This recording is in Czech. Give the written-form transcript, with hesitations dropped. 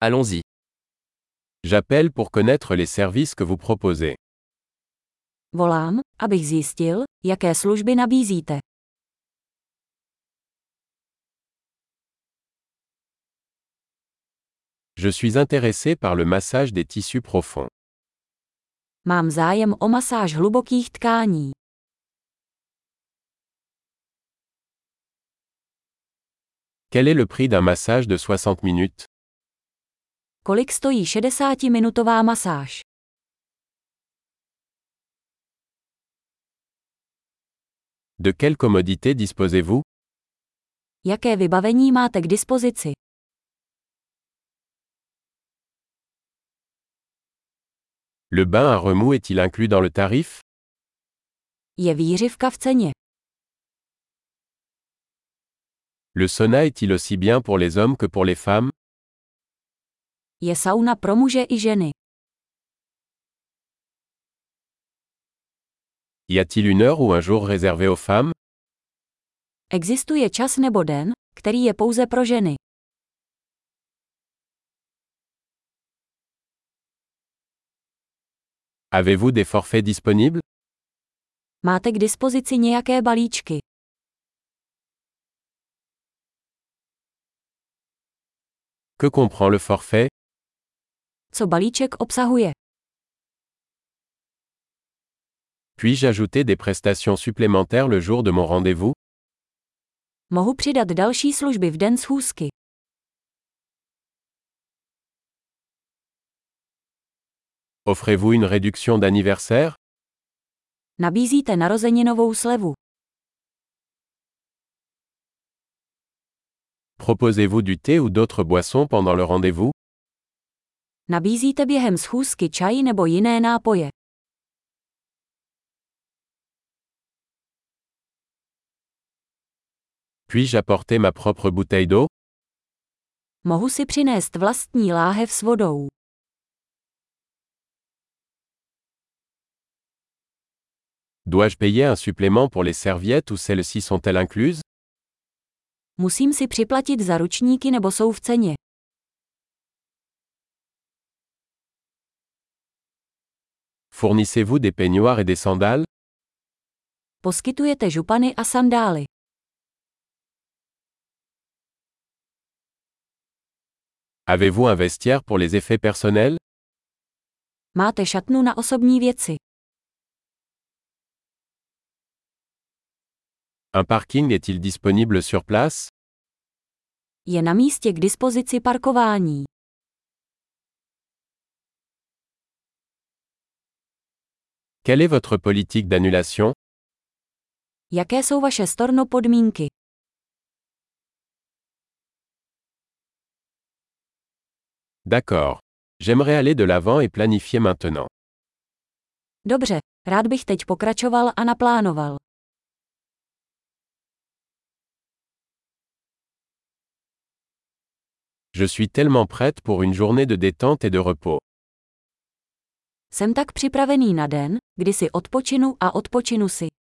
Allons-y. J'appelle pour connaître les services que vous proposez. Volám, abych zjistil, jaké služby nabízíte. Je suis intéressé par le massage des tissus profonds. Mám zájem o masáž hlubokých tkání. Quel est le prix d'un massage de 60 minutes? Kolik stojí 60-minutová masáž? De quelle commodité disposez-vous? Jaké vybavení máte k dispozici? Le bain à remous est-il inclus dans le tarif? Je výřivka v ceně. Le sauna est-il aussi bien pour les hommes que pour les femmes? Je sauna pro muže i ženy. Y a-t-il une heure ou un jour réservé aux femmes? Existuje čas nebo den, který je pouze pro ženy. Avez-vous des forfaits disponibles? Máte k dispozici nějaké balíčky? Que comprend le forfait? Co balíček obsahuje? Puis-je ajouter des prestations supplémentaires le jour de mon rendez-vous? Mohu přidat další služby v den schůzky. Offrez-vous une réduction d'anniversaire? Nabízíte narozeninovou slevu. Proposez-vous du thé ou d'autres boissons pendant le rendez-vous? Nabízíte během schůzky čaj nebo jiné nápoje. Puis-je apporter ma propre bouteille d'eau? Mohu si přinést vlastní láhev s vodou. Dois-je payer un supplément pour les serviettes ou celles-ci sont-elles incluses? Musím si připlatit za ručníky nebo jsou v ceně. Fournissez-vous des peignoirs et des sandales? Poskytujete župany a sandály. Avez-vous un vestiaire pour les effets personnels? Máte šatnu na osobní věci. Un parking est-il disponible sur place? Je na místě k dispozici parkování. Quelle est votre politique d'annulation? Jaké jsou vaše storno podmínky? D'accord. J'aimerais aller de l'avant et planifier maintenant. Dobře, rád bych teď pokračoval a naplánoval. Je suis tellement prête pour une journée de détente et de repos. Jsem tak připravený na den, kdy si odpočinu a odpočinu si.